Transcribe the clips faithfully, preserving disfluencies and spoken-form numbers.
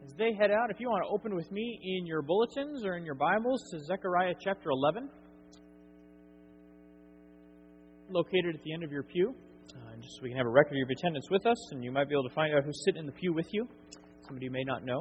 As they head out, if you want to open with me in your bulletins or in your Bibles to Zechariah chapter eleven, located at the end of your pew, uh, just so we can have a record of your attendance with us, and you might be able to find out who's sitting in the pew with you, somebody you may not know.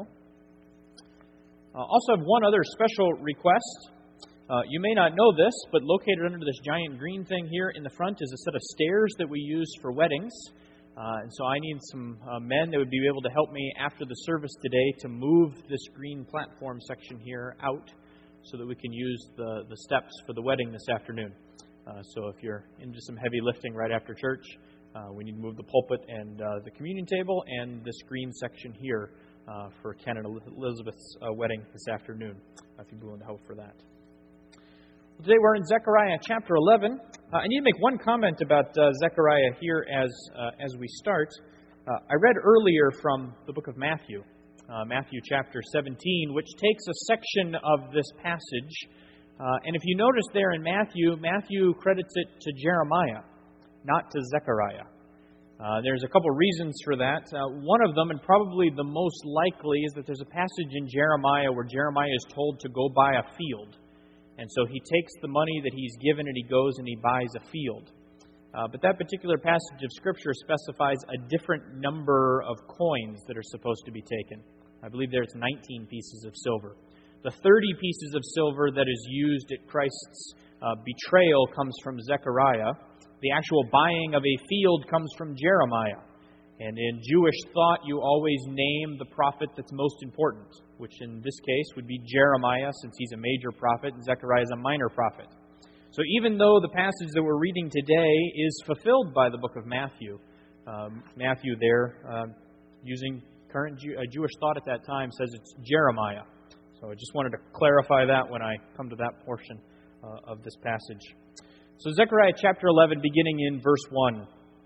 Uh, also have one other special request. Uh, you may not know this, but located under this giant green thing here in the front is a set of stairs that we use for weddings. Uh, and so I need some uh, men that would be able to help me after the service today to move this green platform section here out so that we can use the, the steps for the wedding this afternoon. Uh, so if you're into some heavy lifting right after church, uh, we need to move the pulpit and uh, the communion table and this green section here uh, for Ken and Elizabeth's uh, wedding this afternoon, uh, if you'd be willing to help for that. Today we're in Zechariah chapter eleven. Uh, I need to make one comment about uh, Zechariah here as uh, as we start. Uh, I read earlier from the book of Matthew, uh, Matthew chapter seventeen, which takes a section of this passage. Uh, and if you notice there in Matthew, Matthew credits it to Jeremiah, not to Zechariah. Uh, there's a couple reasons for that. Uh, one of them, and probably the most likely, is that there's a passage in Jeremiah where Jeremiah is told to go buy a field. And so he takes the money that he's given and he goes and he buys a field. Uh, but that particular passage of Scripture specifies a different number of coins that are supposed to be taken. I believe there's nineteen pieces of silver. The thirty pieces of silver that is used at Christ's uh, betrayal comes from Zechariah. The actual buying of a field comes from Jeremiah. And in Jewish thought, you always name the prophet that's most important, which in this case would be Jeremiah, since he's a major prophet, and Zechariah is a minor prophet. So even though the passage that we're reading today is fulfilled by the book of Matthew, um, Matthew there, uh, using current Jew- uh, Jewish thought at that time, says it's Jeremiah. So I just wanted to clarify that when I come to that portion uh, of this passage. So Zechariah chapter eleven, beginning in verse one.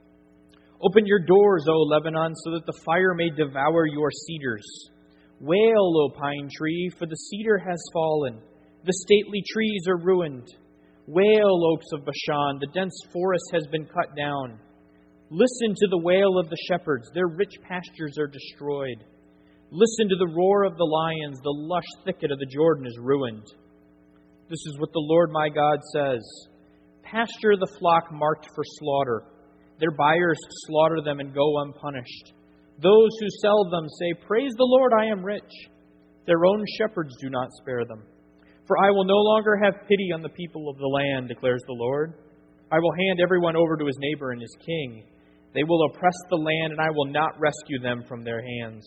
Open your doors, O Lebanon, so that the fire may devour your cedars. Wail, O pine tree, for the cedar has fallen. The stately trees are ruined. Wail, oaks of Bashan, the dense forest has been cut down. Listen to the wail of the shepherds, their rich pastures are destroyed. Listen to the roar of the lions, the lush thicket of the Jordan is ruined. This is what the Lord my God says. Pasture the flock marked for slaughter. Their buyers slaughter them and go unpunished. Those who sell them say, Praise the Lord, I am rich. Their own shepherds do not spare them. For I will no longer have pity on the people of the land, declares the Lord. I will hand everyone over to his neighbor and his king. They will oppress the land, and I will not rescue them from their hands.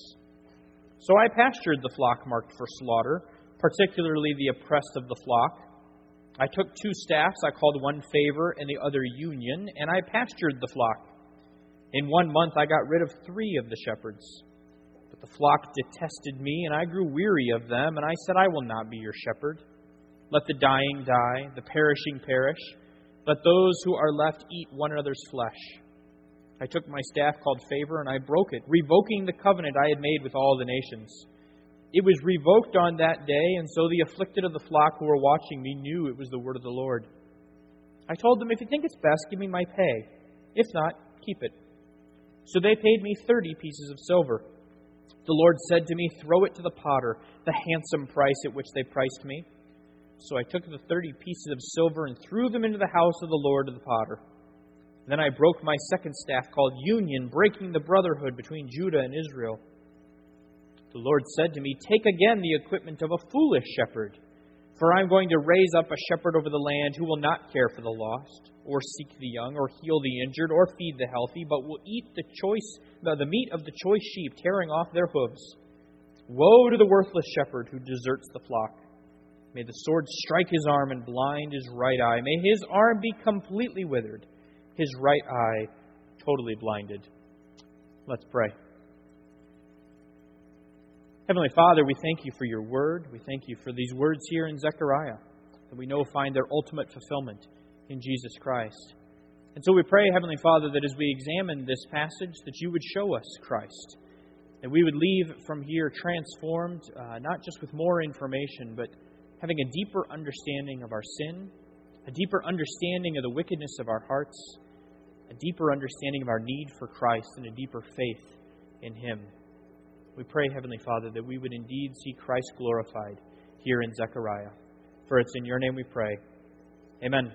So I pastured the flock marked for slaughter, particularly the oppressed of the flock. I took two staffs, I called one Favor and the other Union, and I pastured the flock. In one month I got rid of three of the shepherds. But the flock detested me, and I grew weary of them, and I said, I will not be your shepherd. Let the dying die, the perishing perish. Let those who are left eat one another's flesh. I took my staff called Favor, and I broke it, revoking the covenant I had made with all the nations. It was revoked on that day, and so the afflicted of the flock who were watching me knew it was the word of the Lord. I told them, if you think it's best, give me my pay. If not, keep it. So they paid me thirty pieces of silver. The Lord said to me, throw it to the potter, the handsome price at which they priced me. So I took the thirty pieces of silver and threw them into the house of the Lord of the potter. Then I broke my second staff called Union, breaking the brotherhood between Judah and Israel. The Lord said to me, take again the equipment of a foolish shepherd, for I am going to raise up a shepherd over the land who will not care for the lost, or seek the young, or heal the injured, or feed the healthy, but will eat the choice, the meat of the choice sheep, tearing off their hooves. Woe to the worthless shepherd who deserts the flock. May the sword strike his arm and blind his right eye. May his arm be completely withered, his right eye totally blinded. Let's pray. Heavenly Father, we thank you for your word. We thank you for these words here in Zechariah that we know find their ultimate fulfillment in Jesus Christ. And so we pray, Heavenly Father, that as we examine this passage, that you would show us Christ, that we would leave from here transformed, uh, not just with more information, but having a deeper understanding of our sin, a deeper understanding of the wickedness of our hearts, a deeper understanding of our need for Christ, and a deeper faith in Him. We pray, Heavenly Father, that we would indeed see Christ glorified here in Zechariah. For it's in your name we pray. Amen.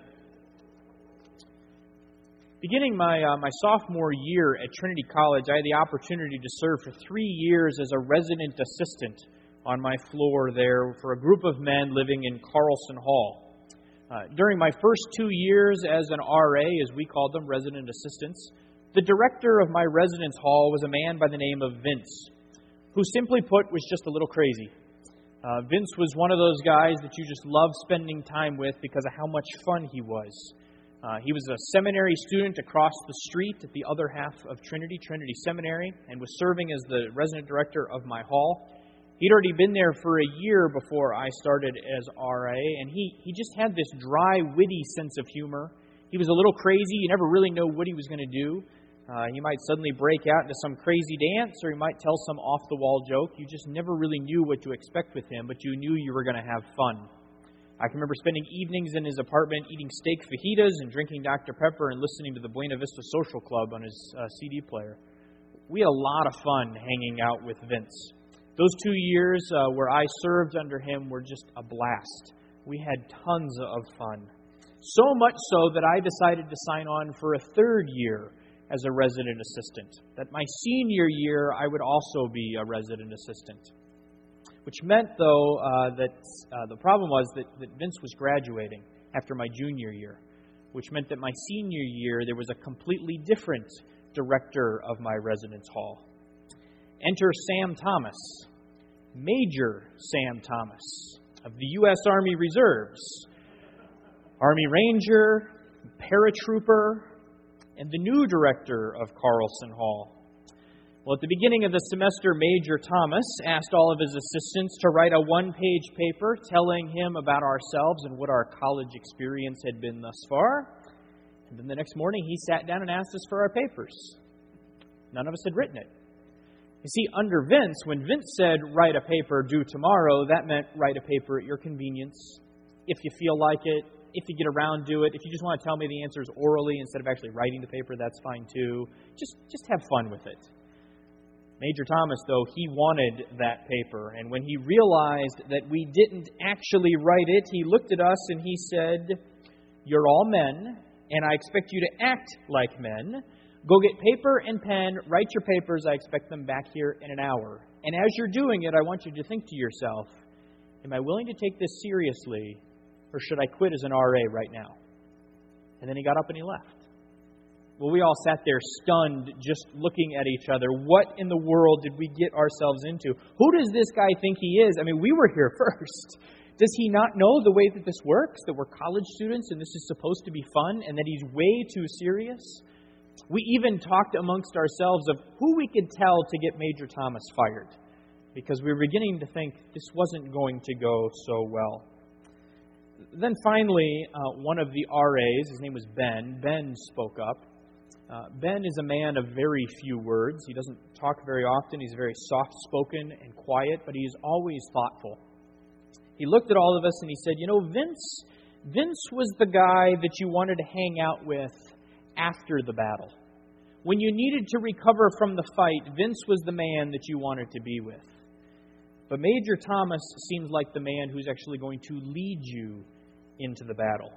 Beginning my uh, my sophomore year at Trinity College, I had the opportunity to serve for three years as a resident assistant on my floor there for a group of men living in Carlson Hall. Uh, during my first two years as an R A, as we called them, resident assistants, the director of my residence hall was a man by the name of Vince, who simply put was just a little crazy. Uh, Vince was one of those guys that you just love spending time with because of how much fun he was. Uh, he was a seminary student across the street at the other half of Trinity, Trinity Seminary, and was serving as the resident director of my hall. He'd already been there for a year before I started as R A, and he, he just had this dry, witty sense of humor. He was a little crazy. You never really know what he was going to do. Uh, he might suddenly break out into some crazy dance, or he might tell some off-the-wall joke. You just never really knew what to expect with him, but you knew you were going to have fun. I can remember spending evenings in his apartment eating steak fajitas and drinking Doctor Pepper and listening to the Buena Vista Social Club on his uh, C D player. We had a lot of fun hanging out with Vince. Those two years uh, where I served under him were just a blast. We had tons of fun. So much so that I decided to sign on for a third year as a resident assistant. That my senior year, I would also be a resident assistant. Which meant, though, uh, that uh, the problem was that, that Vince was graduating after my junior year, which meant that my senior year, there was a completely different director of my residence hall. Enter Sam Thomas, Major Sam Thomas of the U S Army Reserves, Army Ranger, paratrooper, and the new director of Carlson Hall. Well, at the beginning of the semester, Major Thomas asked all of his assistants to write a one-page paper telling him about ourselves and what our college experience had been thus far. And then the next morning, he sat down and asked us for our papers. None of us had written it. You see, under Vince, when Vince said, write a paper due tomorrow, that meant write a paper at your convenience, if you feel like it, if you get around to it. If you just want to tell me the answers orally instead of actually writing the paper, that's fine too. Just, just have fun with it. Major Thomas, though, he wanted that paper. And when he realized that we didn't actually write it, he looked at us and he said, you're all men, and I expect you to act like men. Go get paper and pen, write your papers. I expect them back here in an hour. And as you're doing it, I want you to think to yourself, am I willing to take this seriously, or should I quit as an R A right now? And then he got up and he left. Well, we all sat there stunned, just looking at each other. What in the world did we get ourselves into? Who does this guy think he is? I mean, we were here first. Does he not know the way that this works, that we're college students and this is supposed to be fun, and that he's way too serious? We even talked amongst ourselves of who we could tell to get Major Thomas fired, because we were beginning to think this wasn't going to go so well. Then finally, uh, one of the R As, his name was Ben, Ben spoke up. Uh, Ben is a man of very few words. He doesn't talk very often. He's very soft-spoken and quiet, but he is always thoughtful. He looked at all of us and he said, you know, Vince, Vince was the guy that you wanted to hang out with after the battle. When you needed to recover from the fight, Vince was the man that you wanted to be with. But Major Thomas seems like the man who's actually going to lead you into the battle.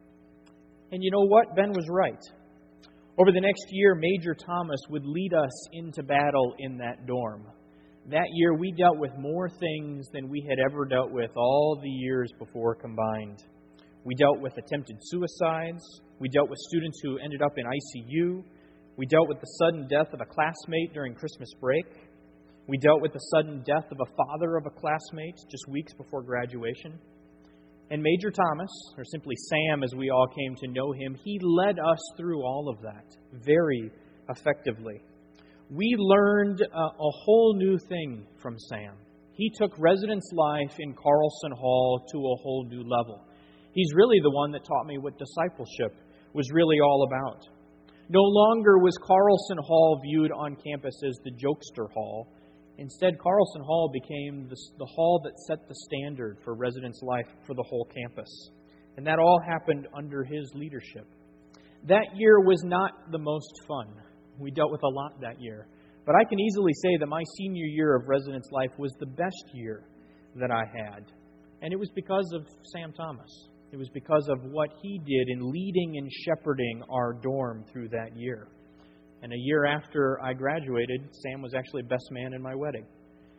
And you know what? Ben was right. Over the next year, Major Thomas would lead us into battle in that dorm. That year, we dealt with more things than we had ever dealt with all the years before combined. We dealt with attempted suicides. We dealt with students who ended up in I C U. We dealt with the sudden death of a classmate during Christmas break. We dealt with the sudden death of a father of a classmate just weeks before graduation. And Major Thomas, or simply Sam as we all came to know him, he led us through all of that very effectively. We learned a, a whole new thing from Sam. He took residence life in Carlson Hall to a whole new level. He's really the one that taught me what discipleship was really all about. No longer was Carlson Hall viewed on campus as the jokester hall. Instead, Carlson Hall became the, the hall that set the standard for residence life for the whole campus. And that all happened under his leadership. That year was not the most fun. We dealt with a lot that year. But I can easily say that my senior year of residence life was the best year that I had. And it was because of Sam Thomas. It was because of what he did in leading and shepherding our dorm through that year. And a year after I graduated, Sam was actually best man in my wedding.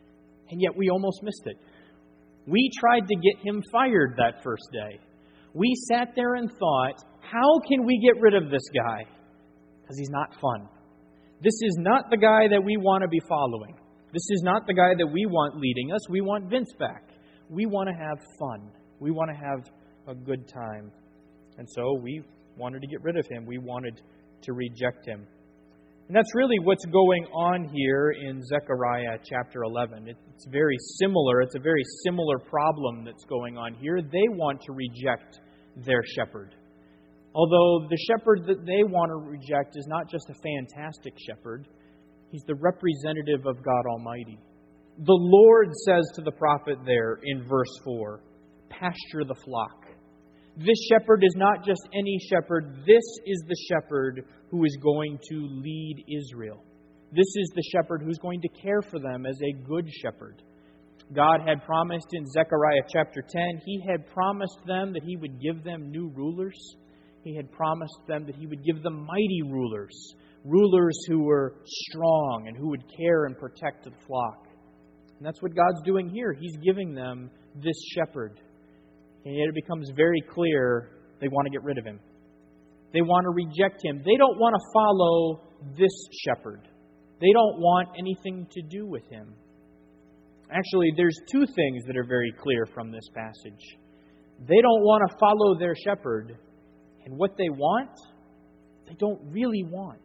And yet we almost missed it. We tried to get him fired that first day. We sat there and thought, how can we get rid of this guy? Because he's not fun. This is not the guy that we want to be following. This is not the guy that we want leading us. We want Vince back. We want to have fun. We want to have a good time. And so we wanted to get rid of him. We wanted to reject him. And that's really what's going on here in Zechariah chapter eleven. It's very similar. It's a very similar problem that's going on here. They want to reject their shepherd. Although the shepherd that they want to reject is not just a fantastic shepherd, he's the representative of God Almighty. The Lord says to the prophet there in verse four, pasture the flock. This shepherd is not just any shepherd. This is the shepherd who is going to lead Israel. This is the shepherd who's going to care for them as a good shepherd. God had promised in Zechariah chapter ten, He had promised them that He would give them new rulers. He had promised them that He would give them mighty rulers, rulers who were strong and who would care and protect the flock. And that's what God's doing here. He's giving them this shepherd. And yet it becomes very clear they want to get rid of Him. They want to reject Him. They don't want to follow this shepherd. They don't want anything to do with Him. Actually, there's two things that are very clear from this passage. They don't want to follow their shepherd. And what they want, they don't really want.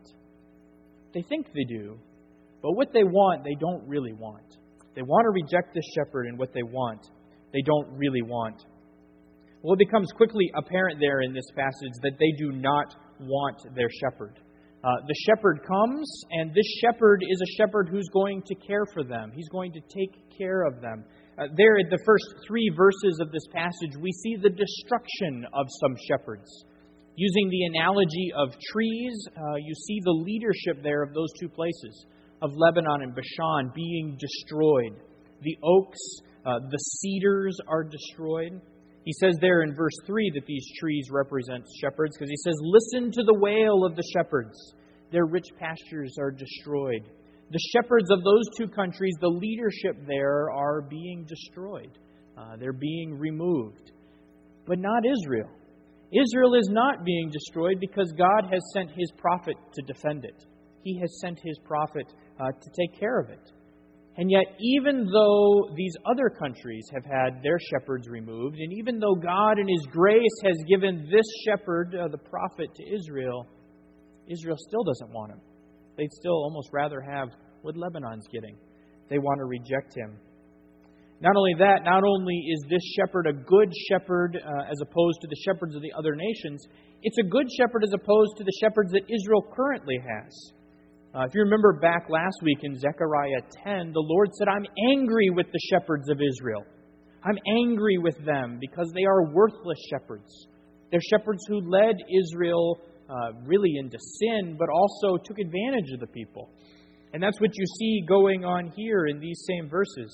They think they do. But what they want, they don't really want. They want to reject this shepherd, and what they want, they don't really want. Well, it becomes quickly apparent there in this passage that they do not want their shepherd. Uh, the shepherd comes, and this shepherd is a shepherd who's going to care for them. He's going to take care of them. Uh, there in the first three verses of this passage, we see the destruction of some shepherds. Using the analogy of trees, uh, you see the leadership there of those two places, of Lebanon and Bashan being destroyed. The oaks, uh, the cedars are destroyed. He says there in verse three that these trees represent shepherds, because he says, listen to the wail of the shepherds. Their rich pastures are destroyed. The shepherds of those two countries, the leadership there are being destroyed. Uh, they're being removed. But not Israel. Israel is not being destroyed because God has sent His prophet to defend it. He has sent His prophet uh, to take care of it. And yet, even though these other countries have had their shepherds removed, and even though God in His grace has given this shepherd, uh, the prophet, to Israel, Israel still doesn't want him. They'd still almost rather have what Lebanon's getting. They want to reject him. Not only that, not only is this shepherd a good shepherd uh, as opposed to the shepherds of the other nations, it's a good shepherd as opposed to the shepherds that Israel currently has. Uh, if you remember back last week in Zechariah ten, the Lord said, I'm angry with the shepherds of Israel. I'm angry with them because they are worthless shepherds. They're shepherds who led Israel uh, really into sin, but also took advantage of the people. And that's what you see going on here in these same verses.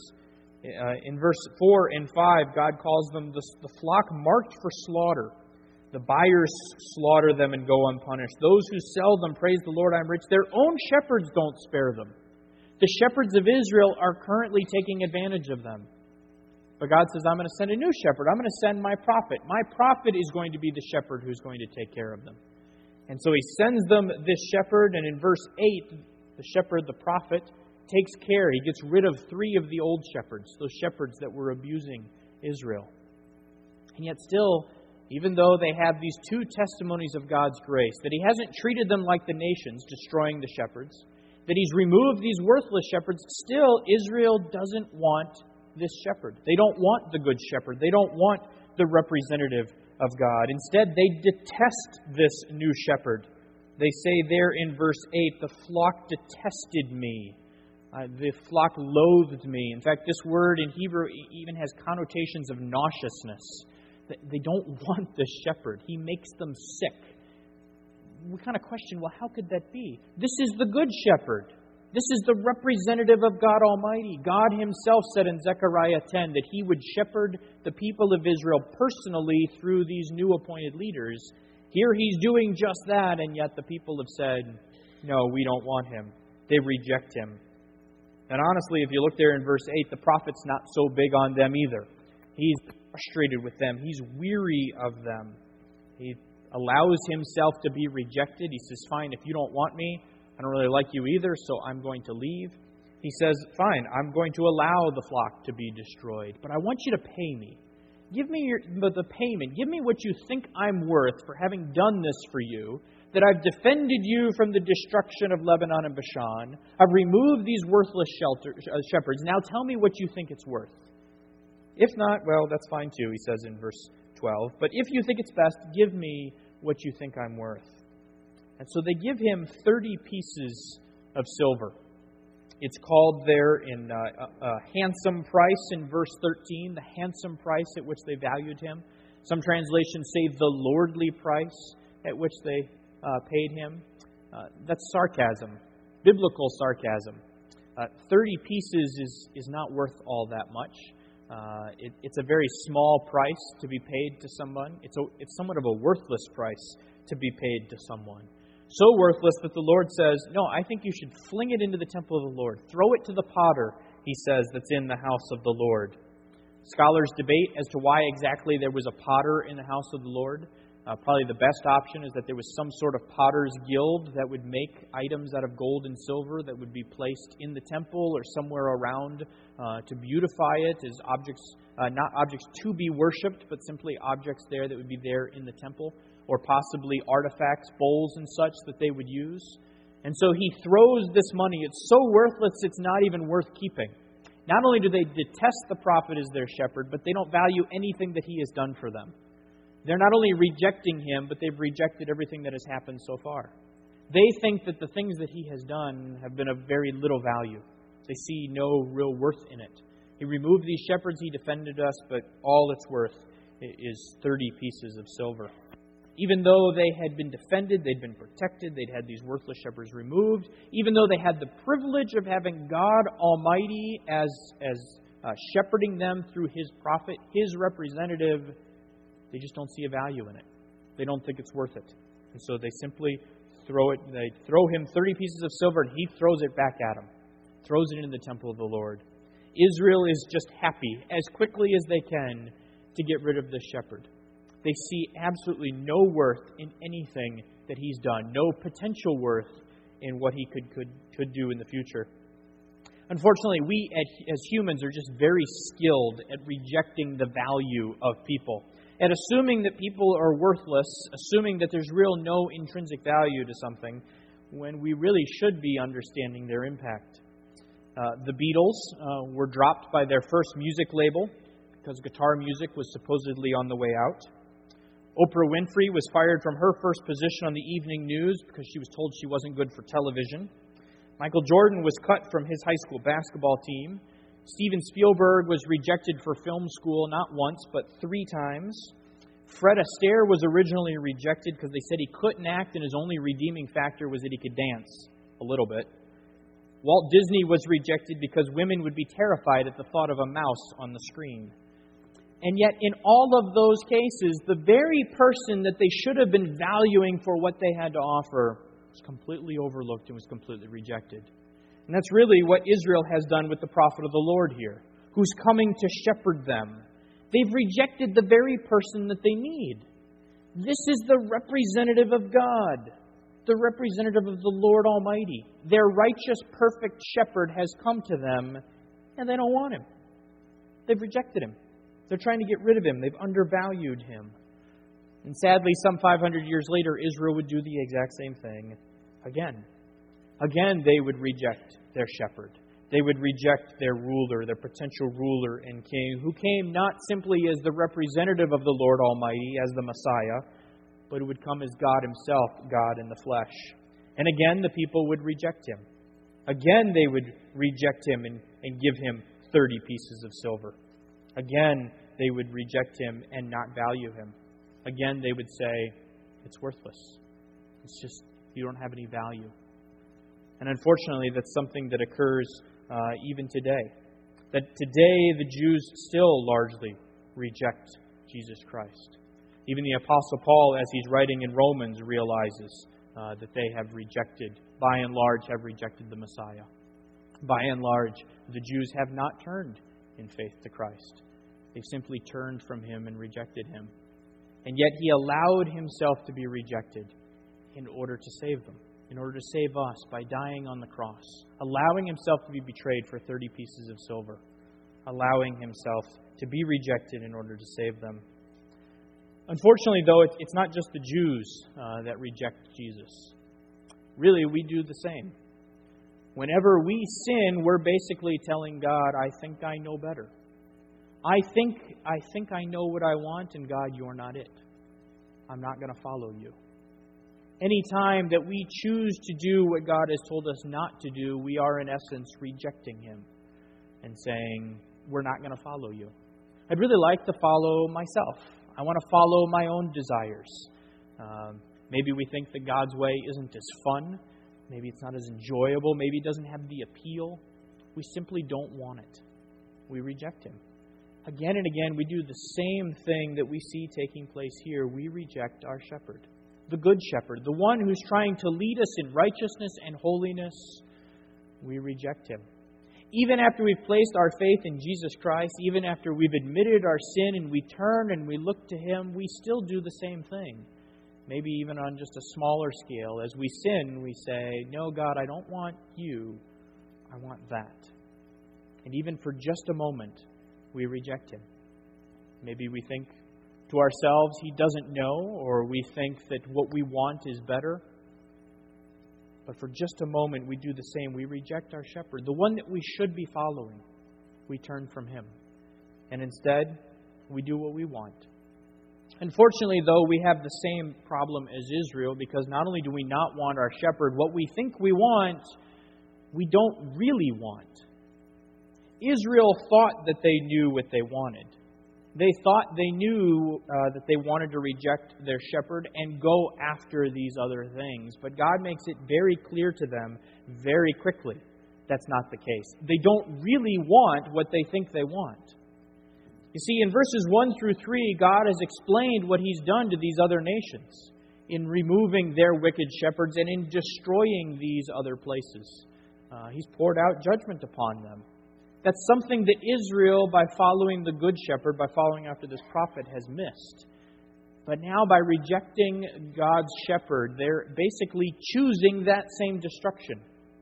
Uh, in verse four and five, God calls them the, the flock marked for slaughter. The buyers slaughter them and go unpunished. Those who sell them praise the Lord, I'm rich. Their own shepherds don't spare them. The shepherds of Israel are currently taking advantage of them. But God says, I'm going to send a new shepherd. I'm going to send my prophet. My prophet is going to be the shepherd who's going to take care of them. And so He sends them this shepherd, and in verse eight, the shepherd, the prophet, takes care. He gets rid of three of the old shepherds, those shepherds that were abusing Israel. And yet still, even though they have these two testimonies of God's grace, that He hasn't treated them like the nations, destroying the shepherds, that He's removed these worthless shepherds, still Israel doesn't want this shepherd. They don't want the good shepherd. They don't want the representative of God. Instead, they detest this new shepherd. They say there in verse eight, the flock detested me. Uh, the flock loathed me. In fact, this word in Hebrew even has connotations of nauseousness. They don't want this shepherd. He makes them sick. We kind of question, well, how could that be? This is the good shepherd. This is the representative of God Almighty. God Himself said in Zechariah ten that He would shepherd the people of Israel personally through these new appointed leaders. Here He's doing just that, and yet the people have said, no, we don't want Him. They reject Him. And honestly, if you look there in verse eight, the prophet's not so big on them either. He's frustrated with them. He's weary of them. He allows himself to be rejected. He says, fine, if you don't want me, I don't really like you either, so I'm going to leave. He says, fine, I'm going to allow the flock to be destroyed, but I want you to pay me. Give me your, the payment. Give me what you think I'm worth for having done this for you, that I've defended you from the destruction of Lebanon and Bashan. I've removed these worthless shelter, uh, shepherds. Now tell me what you think it's worth. If not, well, that's fine too, he says in verse twelve. But if you think it's best, give me what you think I'm worth. And so they give him thirty pieces of silver. It's called there in uh, a, a handsome price in verse thirteen, the handsome price at which they valued him. Some translations say the lordly price at which they uh, paid him. Uh, that's sarcasm, biblical sarcasm. Uh, thirty pieces is, is not worth all that much. Uh, it, it's a very small price to be paid to someone. It's, a, it's somewhat of a worthless price to be paid to someone. So worthless that the Lord says, no, I think you should fling it into the temple of the Lord. Throw it to the potter, he says, that's in the house of the Lord. Scholars debate as to why exactly there was a potter in the house of the Lord. Uh, probably the best option is that there was some sort of potter's guild that would make items out of gold and silver that would be placed in the temple or somewhere around uh, to beautify it as objects, uh, not objects to be worshipped, but simply objects there that would be there in the temple, or possibly artifacts, bowls and such that they would use. And so he throws this money. It's so worthless it's not even worth keeping. Not only do they detest the prophet as their shepherd, but they don't value anything that he has done for them. They're not only rejecting him, but they've rejected everything that has happened so far. They think that the things that he has done have been of very little value. They see no real worth in it. He removed these shepherds, he defended us, but all it's worth is thirty pieces of silver. Even though they had been defended, they'd been protected, they'd had these worthless shepherds removed, even though they had the privilege of having God Almighty as, as uh, shepherding them through His prophet, His representative, they just don't see a value in it. They don't think it's worth it. And so they simply throw it, they throw him thirty pieces of silver and he throws it back at them. Throws it into the temple of the Lord. Israel is just happy, as quickly as they can, to get rid of this shepherd. They see absolutely no worth in anything that he's done, no potential worth in what he could, could, could do in the future. Unfortunately, we as humans are just very skilled at rejecting the value of people, at assuming that people are worthless, assuming that there's real no intrinsic value to something, when we really should be understanding their impact. Uh, the Beatles uh, were dropped by their first music label because guitar music was supposedly on the way out. Oprah Winfrey was fired from her first position on the evening news because she was told she wasn't good for television. Michael Jordan was cut from his high school basketball team. Steven Spielberg was rejected for film school not once, but three times. Fred Astaire was originally rejected because they said he couldn't act and his only redeeming factor was that he could dance a little bit. Walt Disney was rejected because women would be terrified at the thought of a mouse on the screen. And yet, in all of those cases, the very person that they should have been valuing for what they had to offer was completely overlooked and was completely rejected. And that's really what Israel has done with the prophet of the Lord here, who's coming to shepherd them. They've rejected the very person that they need. This is the representative of God, the representative of the Lord Almighty. Their righteous, perfect shepherd has come to them, and they don't want him. They've rejected him. They're trying to get rid of him. They've undervalued him. And sadly, some five hundred years later, Israel would do the exact same thing again. Again, they would reject their shepherd. They would reject their ruler, their potential ruler and king, who came not simply as the representative of the Lord Almighty, as the Messiah, but who would come as God Himself, God in the flesh. And again, the people would reject Him. Again, they would reject Him and, and give Him thirty pieces of silver. Again, they would reject Him and not value Him. Again, they would say, it's worthless. It's just, you don't have any value. And unfortunately, that's something that occurs uh, even today. That today the Jews still largely reject Jesus Christ. Even the Apostle Paul, as he's writing in Romans, realizes uh, that they have rejected, by and large, have rejected the Messiah. By and large, the Jews have not turned in faith to Christ. They've simply turned from Him and rejected Him. And yet He allowed Himself to be rejected in order to save them, in order to save us by dying on the cross, allowing Himself to be betrayed for thirty pieces of silver, allowing Himself to be rejected in order to save them. Unfortunately, though, it's not just the Jews uh, that reject Jesus. Really, we do the same. Whenever we sin, we're basically telling God, I think I know better. I think I think I know what I want, and God, you're not it. I'm not going to follow you. Any time that we choose to do what God has told us not to do, we are in essence rejecting Him and saying, we're not going to follow you. I'd really like to follow myself. I want to follow my own desires. Um, maybe we think that God's way isn't as fun. Maybe it's not as enjoyable. Maybe it doesn't have the appeal. We simply don't want it. We reject Him. Again and again, we do the same thing that we see taking place here. We reject our shepherd, the good shepherd, the one who's trying to lead us in righteousness and holiness. We reject Him. Even after we've placed our faith in Jesus Christ, even after we've admitted our sin and we turn and we look to Him, we still do the same thing. Maybe even on just a smaller scale. As we sin, we say, no, God, I don't want you. I want that. And even for just a moment, we reject Him. Maybe we think to ourselves, He doesn't know, or we think that what we want is better. But for just a moment, we do the same. We reject our shepherd, the one that we should be following. We turn from Him. And instead, we do what we want. Unfortunately, though, we have the same problem as Israel, because not only do we not want our shepherd, what we think we want, we don't really want. Israel thought that they knew what they wanted. They thought they knew uh, that they wanted to reject their shepherd and go after these other things. But God makes it very clear to them very quickly that's not the case. They don't really want what they think they want. You see, in verses one through three, God has explained what He's done to these other nations in removing their wicked shepherds and in destroying these other places. Uh, he's poured out judgment upon them. That's something that Israel, by following the Good Shepherd, by following after this prophet, has missed. But now, by rejecting God's shepherd, they're basically choosing that same destruction.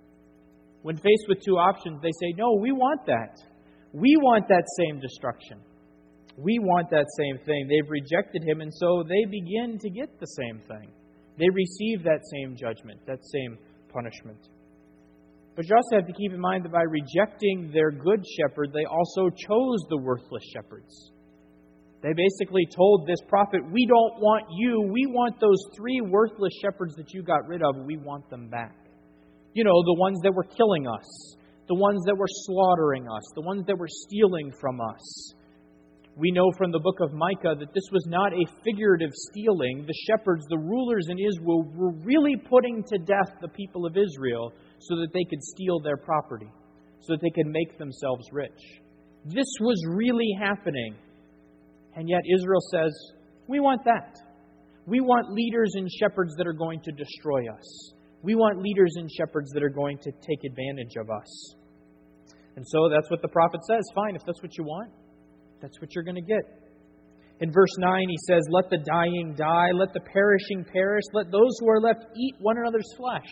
When faced with two options, they say, no, we want that. We want that same destruction. We want that same thing. They've rejected Him, and so they begin to get the same thing. They receive that same judgment, that same punishment. But you also have to keep in mind that by rejecting their good shepherd, they also chose the worthless shepherds. They basically told this prophet, we don't want you. We want those three worthless shepherds that you got rid of. We want them back. You know, the ones that were killing us, the ones that were slaughtering us, the ones that were stealing from us. We know from the book of Micah that this was not a figurative stealing. The shepherds, the rulers in Israel, were really putting to death the people of Israel so that they could steal their property, so that they could make themselves rich. This was really happening. And yet Israel says, we want that. We want leaders and shepherds that are going to destroy us. We want leaders and shepherds that are going to take advantage of us. And so that's what the prophet says. Fine, if that's what you want, that's what you're going to get. In verse nine, he says, let the dying die, let the perishing perish, let those who are left eat one another's flesh.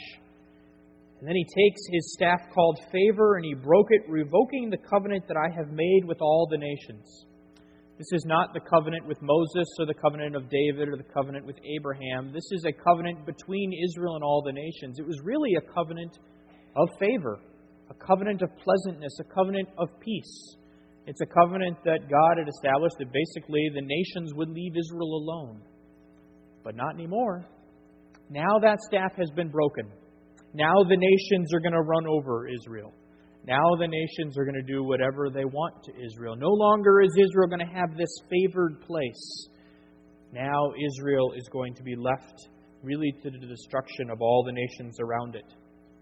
And then he takes his staff called favor, and he broke it, revoking the covenant that I have made with all the nations. This is not the covenant with Moses or the covenant of David or the covenant with Abraham. This is a covenant between Israel and all the nations. It was really a covenant of favor, a covenant of pleasantness, a covenant of peace. It's a covenant that God had established that basically the nations would leave Israel alone. But not anymore. Now that staff has been broken. Now the nations are going to run over Israel. Now the nations are going to do whatever they want to Israel. No longer is Israel going to have this favored place. Now Israel is going to be left really to the destruction of all the nations around it.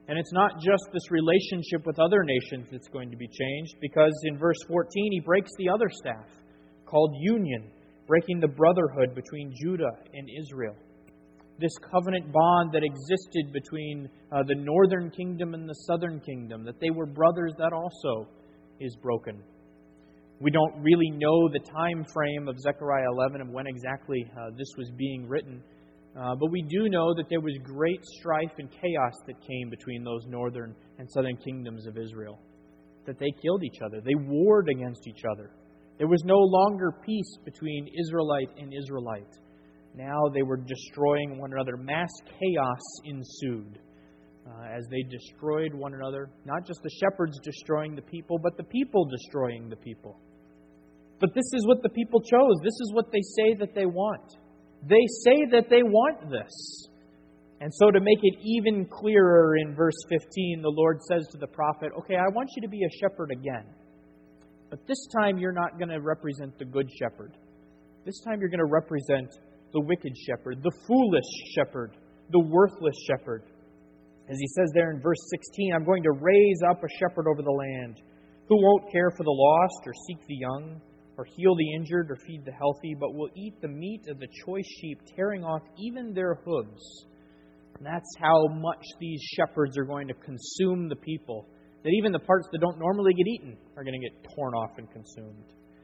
And it's not just this relationship with other nations that's going to be changed, because in verse fourteen, he breaks the other staff, called union, breaking the brotherhood between Judah and Israel. This covenant bond that existed between uh, the northern kingdom and the southern kingdom, that they were brothers, that also is broken. We don't really know the time frame of Zechariah eleven and when exactly uh, this was being written, uh, but we do know that there was great strife and chaos that came between those northern and southern kingdoms of Israel, that they killed each other, they warred against each other. There was no longer peace between Israelite and Israelite. Now they were destroying one another. Mass chaos ensued uh, as they destroyed one another. Not just the shepherds destroying the people, but the people destroying the people. But this is what the people chose. This is what they say that they want. They say that they want this. And so to make it even clearer in verse fifteen, the Lord says to the prophet, okay, I want you to be a shepherd again. But this time you're not going to represent the good shepherd. This time you're going to represent the wicked shepherd, the foolish shepherd, the worthless shepherd. As he says there in verse sixteen, I'm going to raise up a shepherd over the land who won't care for the lost or seek the young or heal the injured or feed the healthy, but will eat the meat of the choice sheep, tearing off even their hooves. And that's how much these shepherds are going to consume the people, that even the parts that don't normally get eaten are going to get torn off and consumed.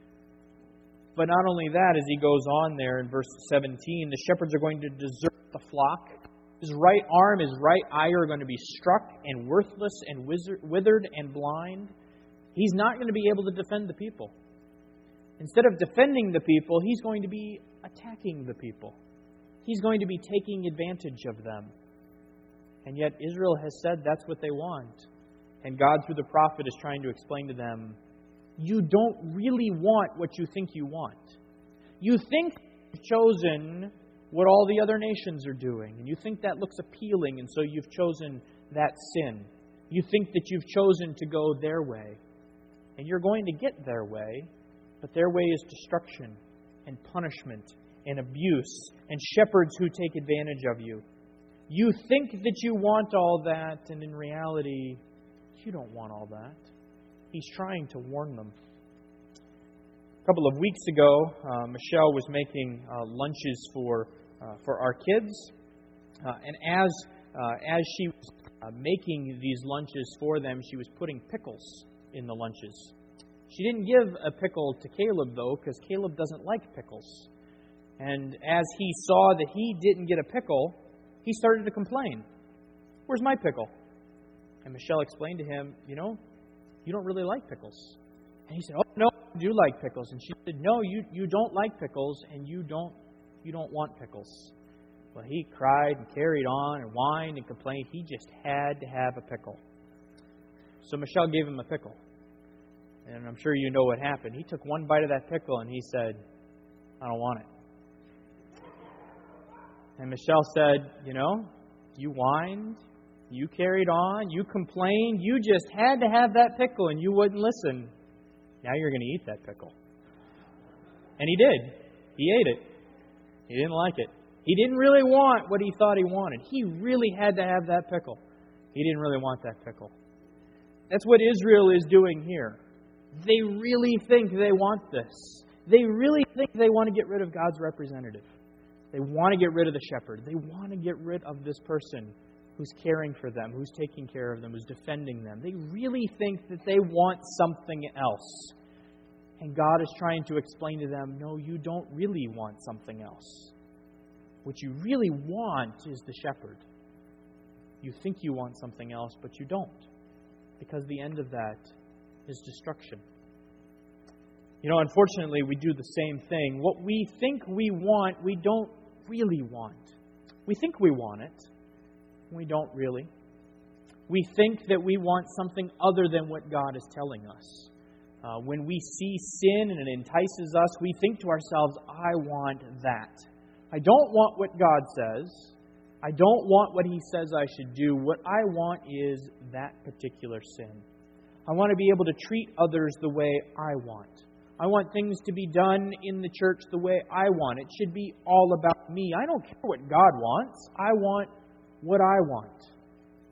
But not only that, as he goes on there in verse seventeen, the shepherds are going to desert the flock. His right arm, his right eye are going to be struck and worthless and withered and blind. He's not going to be able to defend the people. Instead of defending the people, he's going to be attacking the people. He's going to be taking advantage of them. And yet Israel has said that's what they want. And God, through the prophet, is trying to explain to them, you don't really want what you think you want. You think you've chosen what all the other nations are doing, and you think that looks appealing, and so you've chosen that sin. You think that you've chosen to go their way, and you're going to get their way, but their way is destruction and punishment and abuse and shepherds who take advantage of you. You think that you want all that, and in reality, you don't want all that. He's trying to warn them. A couple of weeks ago, uh, Michelle was making uh, lunches for uh, for our kids, uh, and as uh, as she was uh, making these lunches for them, she was putting pickles in the lunches. She didn't give a pickle to Caleb, though, because Caleb doesn't like pickles. And as he saw that he didn't get a pickle, he started to complain. Where's my pickle? And Michelle explained to him, you know, you don't really like pickles. And he said, oh, no, I do like pickles. And she said, no, you, you don't like pickles, and you don't you don't want pickles. Well, he cried and carried on and whined and complained. He just had to have a pickle. So Michelle gave him a pickle. And I'm sure you know what happened. He took one bite of that pickle and he said, I don't want it. And Michelle said, you know, you whined, you carried on, you complained, you just had to have that pickle and you wouldn't listen. Now you're going to eat that pickle. And he did. He ate it. He didn't like it. He didn't really want what he thought he wanted. He really had to have that pickle. He didn't really want that pickle. That's what Israel is doing here. They really think they want this. They really think they want to get rid of God's representative. They want to get rid of the shepherd. They want to get rid of this person who's caring for them, who's taking care of them, who's defending them. They really think that they want something else. And God is trying to explain to them, no, you don't really want something else. What you really want is the shepherd. You think you want something else, but you don't. Because the end of that is destruction. You know, unfortunately, we do the same thing. What we think we want, we don't really want. We think we want it. We don't really. We think that we want something other than what God is telling us. Uh, when we see sin and it entices us, we think to ourselves, I want that. I don't want what God says. I don't want what He says I should do. What I want is that particular sin. I want to be able to treat others the way I want. I want things to be done in the church the way I want. It should be all about me. I don't care what God wants. I want what I want.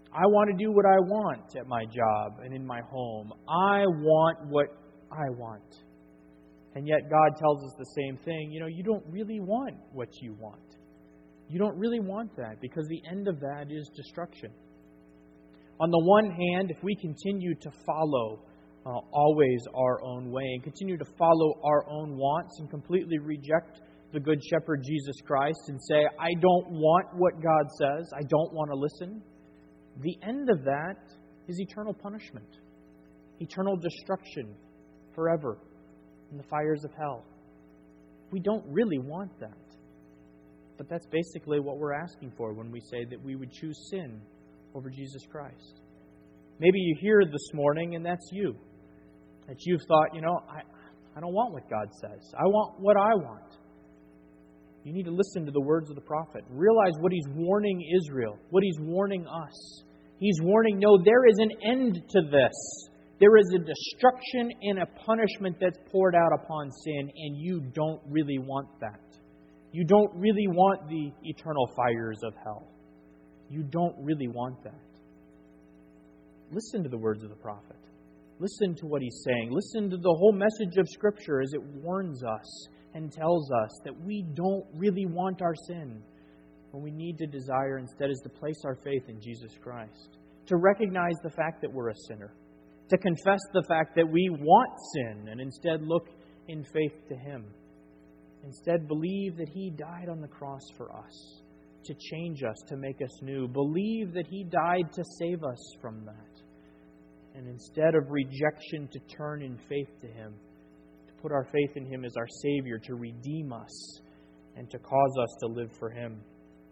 I want to do what I want at my job and in my home. I want what I want. And yet God tells us the same thing. You know, you don't really want what you want. You don't really want that, because the end of that is destruction. On the one hand, if we continue to follow uh, always our own way and continue to follow our own wants and completely reject the Good Shepherd Jesus Christ and say, I don't want what God says, I don't want to listen, the end of that is eternal punishment, eternal destruction forever in the fires of hell. We don't really want that. But that's basically what we're asking for when we say that we would choose sin over Jesus Christ. Maybe you're here this morning and that's you. That you've thought, you know, I, I don't want what God says. I want what I want. You need to listen to the words of the prophet. Realize what he's warning Israel, what he's warning us. He's warning, no, there is an end to this. There is a destruction and a punishment that's poured out upon sin, and you don't really want that. You don't really want the eternal fires of hell. You don't really want that. Listen to the words of the prophet. Listen to what he's saying. Listen to the whole message of Scripture as it warns us and tells us that we don't really want our sin. What we need to desire instead is to place our faith in Jesus Christ. To recognize the fact that we're a sinner. To confess the fact that we want sin and instead look in faith to Him. Instead, believe that He died on the cross for us, to change us, to make us new. Believe that He died to save us from that. And instead of rejection, to turn in faith to Him, to put our faith in Him as our Savior, to redeem us, and to cause us to live for Him.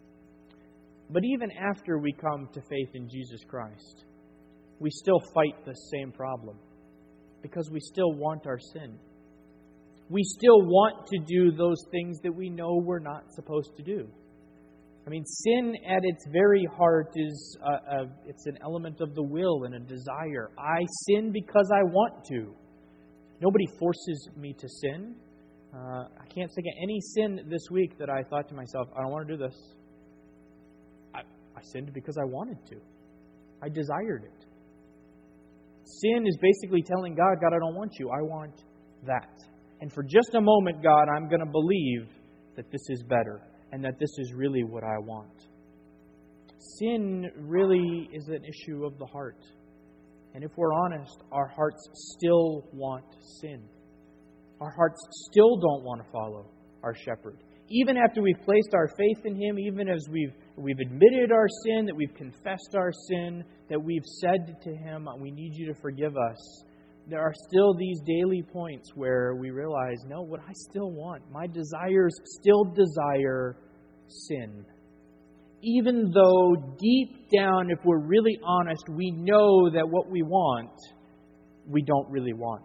But even after we come to faith in Jesus Christ, we still fight the same problem, because we still want our sin. We still want to do those things that we know we're not supposed to do. I mean, sin at its very heart is a, a, it's an element of the will and a desire. I sin because I want to. Nobody forces me to sin. Uh, I can't think of any sin this week that I thought to myself, I don't want to do this. I, I sinned because I wanted to. I desired it. Sin is basically telling God, God, I don't want you. I want that. And for just a moment, God, I'm going to believe that this is better and that this is really what I want. Sin really is an issue of the heart. And if we're honest, our hearts still want sin. Our hearts still don't want to follow our shepherd. Even after we've placed our faith in Him, even as we've we've admitted our sin, that we've confessed our sin, that we've said to Him, we need you to forgive us, there are still these daily points where we realize, no, what I still want, my desires still desire sin. Even though deep down, if we're really honest, we know that what we want, we don't really want.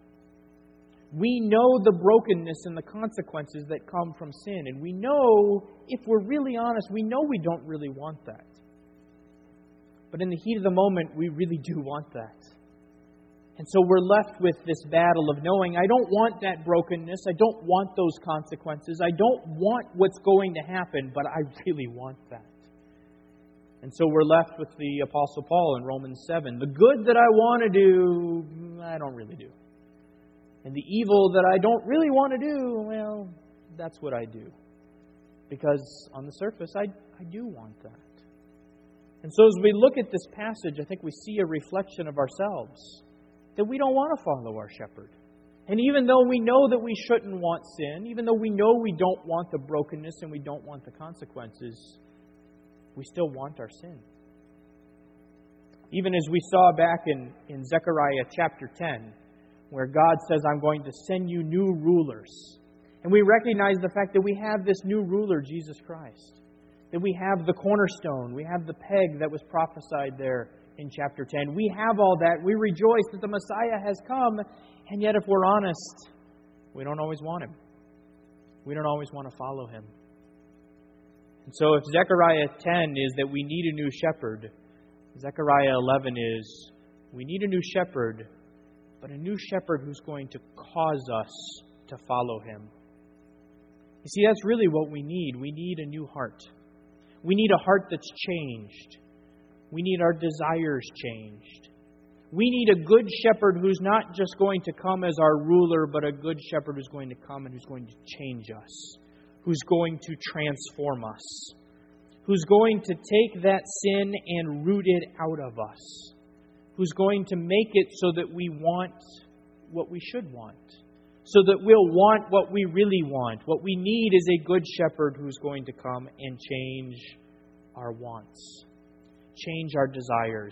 We know the brokenness and the consequences that come from sin. And we know, if we're really honest, we know we don't really want that. But in the heat of the moment, we really do want that. And so we're left with this battle of knowing, I don't want that brokenness. I don't want those consequences. I don't want what's going to happen, but I really want that. And so we're left with the Apostle Paul in Romans seven. The good that I want to do, I don't really do. And the evil that I don't really want to do, well, that's what I do. Because on the surface, I, I do want that. And so as we look at this passage, I think we see a reflection of ourselves. That we don't want to follow our shepherd. And even though we know that we shouldn't want sin, even though we know we don't want the brokenness and we don't want the consequences, we still want our sin. Even as we saw back in, in Zechariah chapter ten, where God says, I'm going to send you new rulers. And we recognize the fact that we have this new ruler, Jesus Christ. That we have the cornerstone. We have the peg that was prophesied there in chapter ten. We have all that. We rejoice that the Messiah has come. And yet, if we're honest, we don't always want Him. We don't always want to follow Him. And so if Zechariah ten is that we need a new shepherd, Zechariah eleven is we need a new shepherd, but a new shepherd who's going to cause us to follow Him. You see, that's really what we need. We need a new heart. We need a heart that's changed. We need our desires changed. We need a good shepherd who's not just going to come as our ruler, but a good shepherd who's going to come and who's going to change us, who's going to transform us, who's going to take that sin and root it out of us, who's going to make it so that we want what we should want, so that we'll want what we really want. What we need is a good shepherd who's going to come and change our wants, change our desires.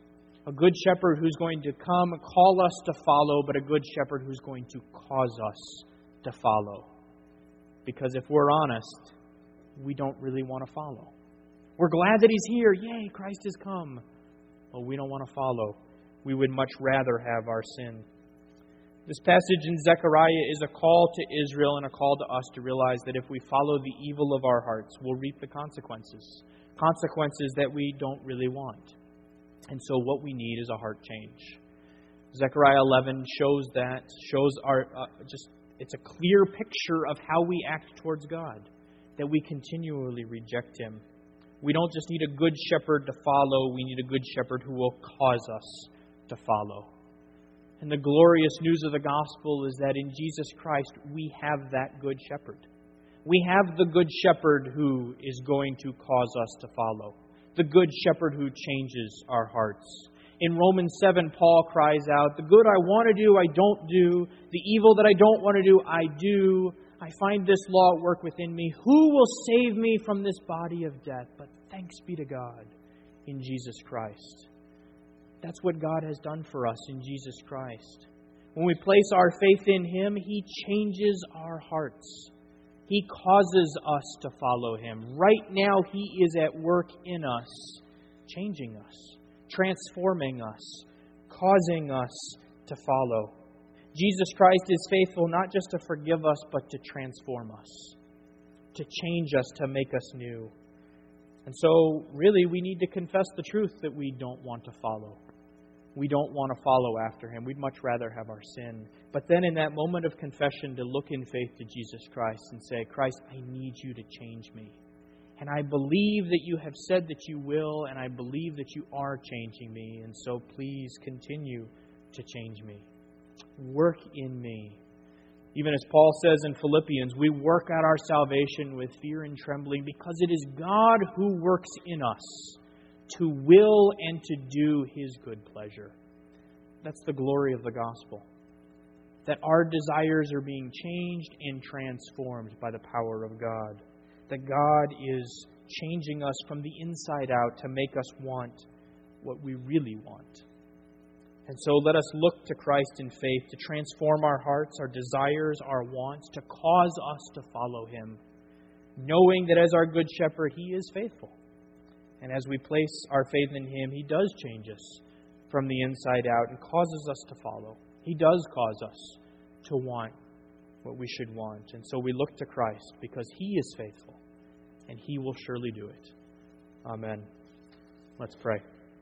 A good shepherd who's going to come, call us to follow, but a good shepherd who's going to cause us to follow. Because if we're honest, we don't really want to follow. We're glad that He's here. Yay, Christ has come. But we don't want to follow. We would much rather have our sin. This passage in Zechariah is a call to Israel and a call to us to realize that if we follow the evil of our hearts, we'll reap the consequences. Consequences that we don't really want. And so what we need is a heart change. Zechariah eleven shows that, shows our, uh, just, it's a clear picture of how we act towards God, that we continually reject Him. We don't just need a good shepherd to follow, we need a good shepherd who will cause us to follow. And the glorious news of the gospel is that in Jesus Christ we have that good shepherd. We have the good shepherd who is going to cause us to follow. The good shepherd who changes our hearts. In Romans seven, Paul cries out, the good I want to do, I don't do. The evil that I don't want to do, I do. I find this law at work within me. Who will save me from this body of death? But thanks be to God in Jesus Christ. That's what God has done for us in Jesus Christ. When we place our faith in Him, He changes our hearts. He causes us to follow Him. Right now, He is at work in us, changing us, transforming us, causing us to follow. Jesus Christ is faithful not just to forgive us, but to transform us, to change us, to make us new. And so, really, we need to confess the truth that we don't want to follow. We don't want to follow after Him. We'd much rather have our sin. But then in that moment of confession, to look in faith to Jesus Christ and say, Christ, I need You to change me. And I believe that You have said that You will, and I believe that You are changing me. And so please continue to change me. Work in me. Even as Paul says in Philippians, we work out our salvation with fear and trembling because it is God who works in us to will and to do His good pleasure. That's the glory of the gospel. That our desires are being changed and transformed by the power of God. That God is changing us from the inside out to make us want what we really want. And so let us look to Christ in faith to transform our hearts, our desires, our wants, to cause us to follow Him, knowing that as our good shepherd, He is faithful. And as we place our faith in Him, He does change us from the inside out and causes us to follow. He does cause us to want what we should want. And so we look to Christ because He is faithful and He will surely do it. Amen. Let's pray.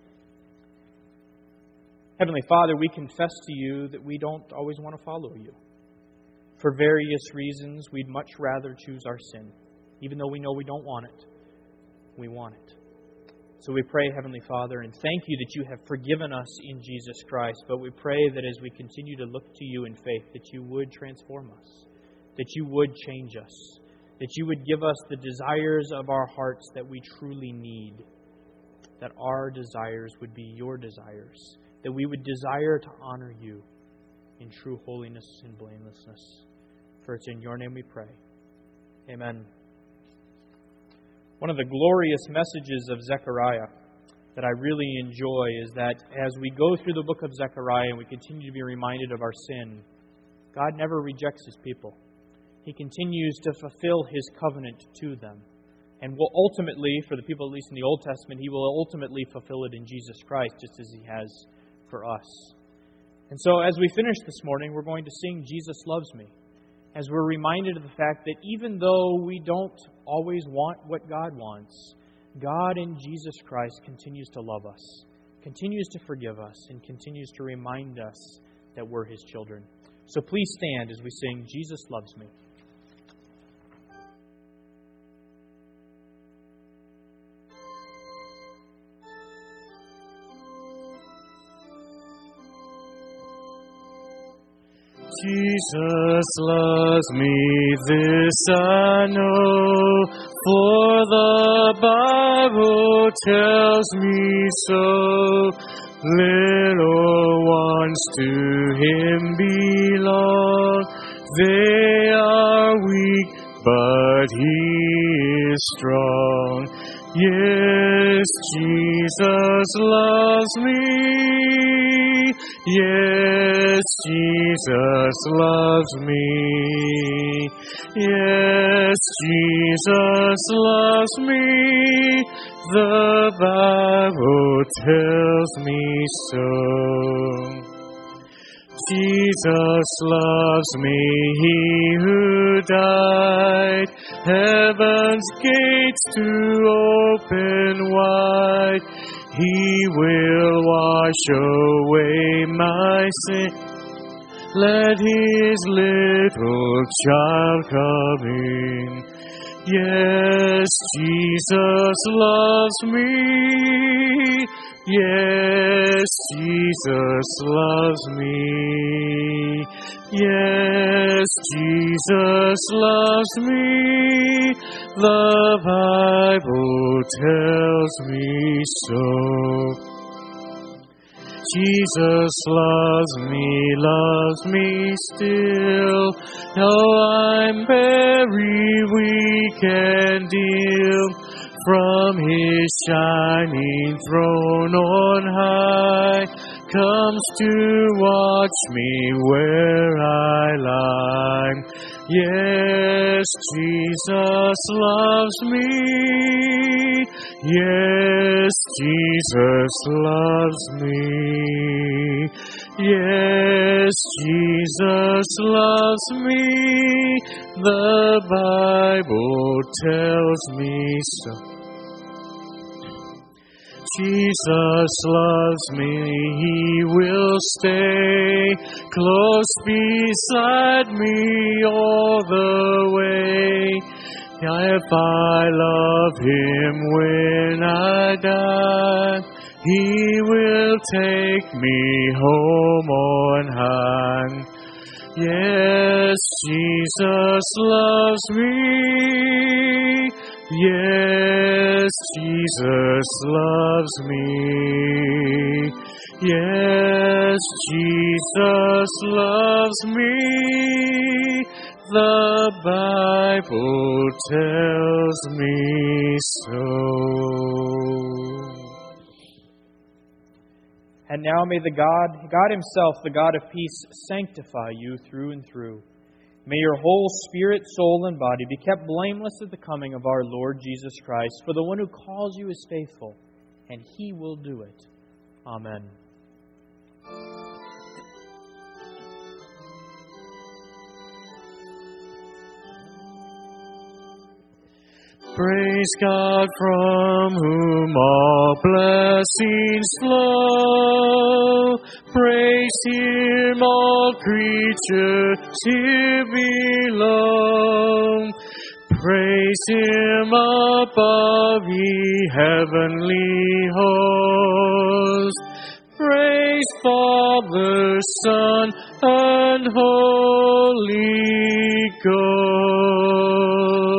Heavenly Father, we confess to You that we don't always want to follow You. For various reasons, we'd much rather choose our sin. Even though we know we don't want it, we want it. So we pray, Heavenly Father, and thank You that You have forgiven us in Jesus Christ. But we pray that as we continue to look to You in faith, that You would transform us, that You would change us, that You would give us the desires of our hearts that we truly need, that our desires would be Your desires, that we would desire to honor You in true holiness and blamelessness. For it's in Your name we pray. Amen. One of the glorious messages of Zechariah that I really enjoy is that as we go through the book of Zechariah and we continue to be reminded of our sin, God never rejects His people. He continues to fulfill His covenant to them. And will ultimately, for the people at least in the Old Testament, He will ultimately fulfill it in Jesus Christ, just as He has for us. And so as we finish this morning, we're going to sing Jesus Loves Me, as we're reminded of the fact that even though we don't always want what God wants, God in Jesus Christ continues to love us, continues to forgive us, and continues to remind us that we're His children. So please stand as we sing Jesus Loves Me. Jesus loves me, this I know, for the Bible tells me so. Little ones to Him belong, they are weak, but He is strong. Yes, Jesus loves me. Yes, Jesus loves me. Yes, Jesus loves me. The Bible tells me so. Jesus loves me, He who died, heaven's gates to open wide. He will wash away my sin. Let His little child come in. Yes, Jesus loves me. Yes, Jesus loves me. Yes, Jesus loves me. The Bible tells me so. Jesus loves me, loves me still, though I'm very weak and ill. From His shining throne on high, comes to watch me where I lie. Yes, Jesus loves me. Yes, Jesus loves me. Yes, Jesus loves me. The Bible tells me so. Jesus loves me, He will stay close beside me all the way. If I love Him when I die, He will take me home on high. Yes, Jesus loves me. Yes, Jesus loves me. Yes, Jesus loves me. The Bible tells me so. And now may the God, God Himself, the God of peace, sanctify you through and through. May your whole spirit, soul, and body be kept blameless at the coming of our Lord Jesus Christ. For the one who calls you is faithful, and He will do it. Amen. Praise God, from whom all blessings flow. Praise Him, all creatures here below. Praise Him above, ye heavenly hosts. Praise Father, Son, and Holy Ghost.